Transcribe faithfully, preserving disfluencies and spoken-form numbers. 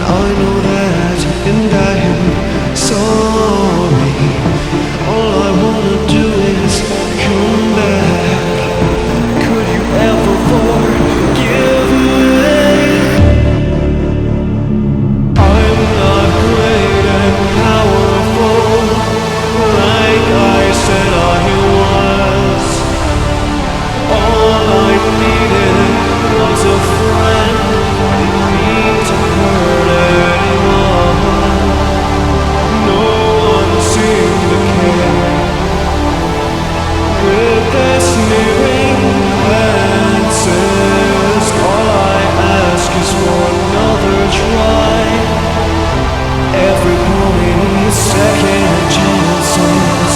I know that, and I am sorry. All I wanna do is come back. Could you ever forgive me? I'm not great and powerful, like I said I was. All I needed was a friend. Didn't mean to hurt anyone. No one seemed to care. With this nearing advances, all I ask is for another try. Everybody needs second chances.